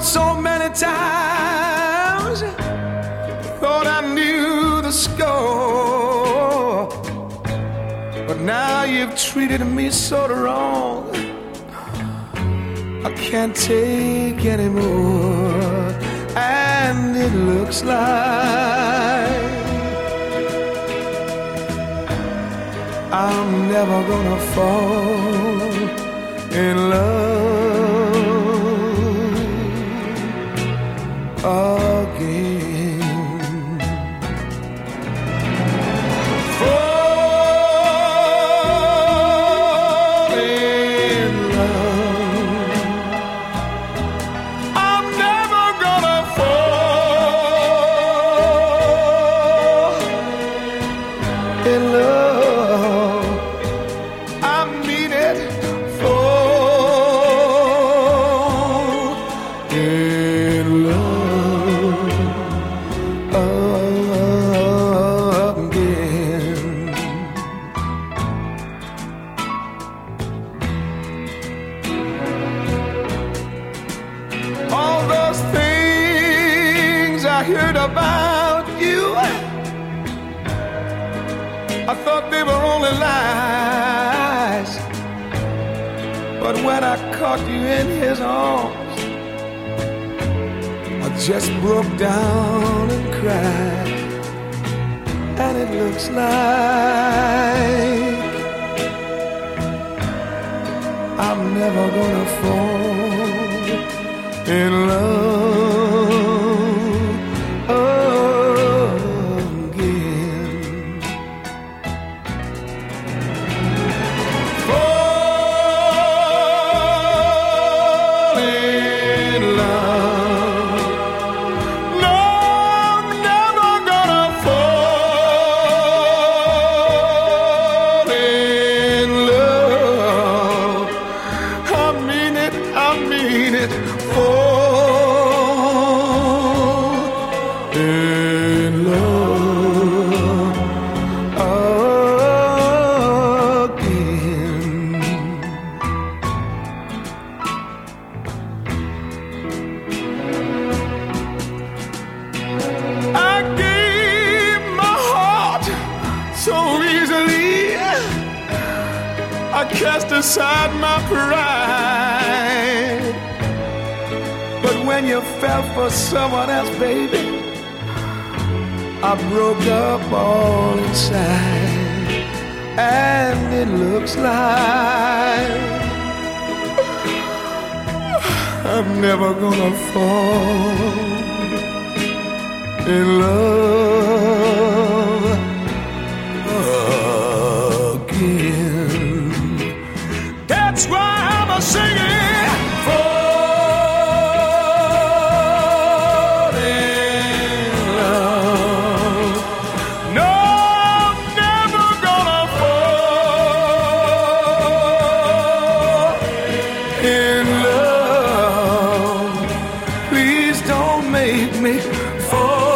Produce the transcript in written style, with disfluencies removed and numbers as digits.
so many times, thought I knew the score, but now you've treated me so wrong, I can't take anymore. And it looks like I'm never gonna fall in love again. Fall in love. I'm never gonna fall in love. I mean it. Fall in love again. All those things I heard about you, I thought they were only lies. But when I caught you in his arms, I just broke down and cried. And it looks like I'm never gonna fall in love again. Fall in love. No, I'm never gonna fall in love. I mean it, I mean it. Fall in love again. I gave my heart so easily, I cast aside my pride. But when you fell for someone else, baby, I broke up all inside. And it looks like I'm never gonna fall in love again. That's why I'm a singing. Fall in love. No, I'm never gonna fall in love. Please don't make me fall.